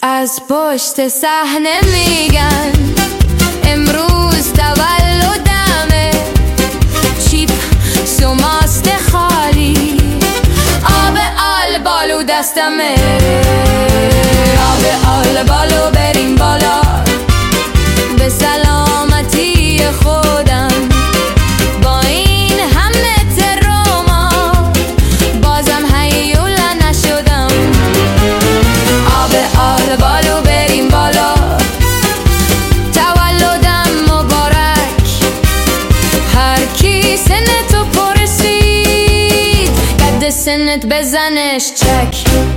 از پشت صحنه میگن امروز تولدمه، چیپس و ماست خالی، آب آلبالو دستمه، آب آلبالو بریم بالا به سلامتی خودم. با این همه تروما بازم هیولا نشدم. آب آلبالو بریم بالا، تولدم مبارک. هر کی سنتو پرسید قد سنت بزنش چک.